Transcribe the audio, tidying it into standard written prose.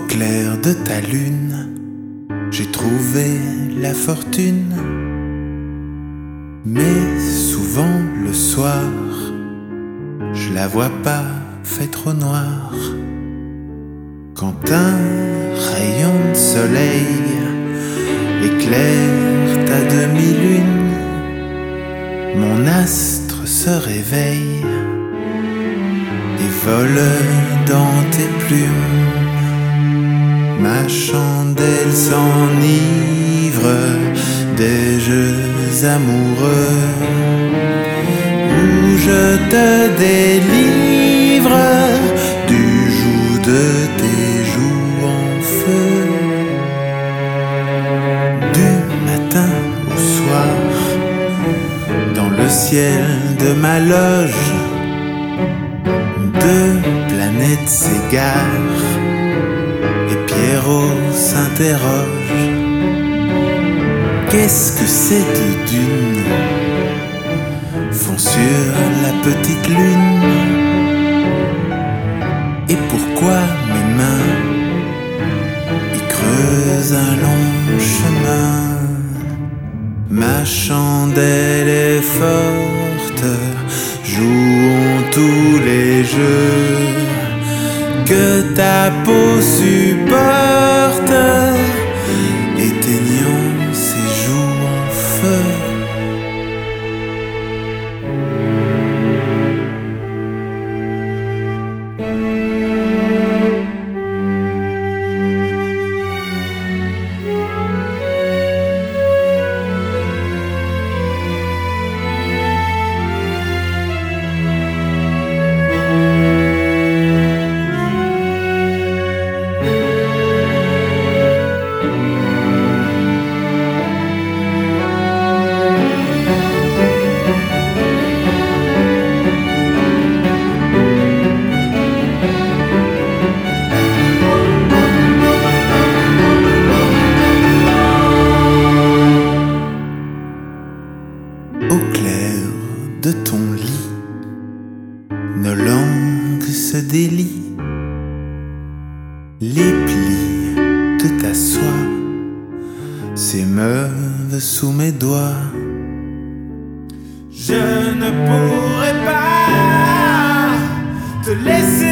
clair de ta lune, j'ai trouvé la fortune. Mais souvent le soir, je la vois pas, fait trop noir. Quand un rayon de soleil éclaire ta demi-lune, mon astre se réveille et vole dans tes plumes. Ma chandelle s'enivre des jeux amoureux où je te délivre du joug de tes joues en feu. Du matin au soir, dans le ciel de ma loge, deux planètes s'égarent et Pierrot s'interroge. Qu'est-ce que ces deux dunes font sur la petite lune? Et pourquoi mes mains y creusent un long chemin? Ma chandelle est forte, jouons tous les jeux que ta peau supporte, éteignant ses joues en feu. Au clair de ton lit, nos langues se délient. Les plis de ta soie s'émeuvent sous mes doigts. Je ne pourrais pas te laisser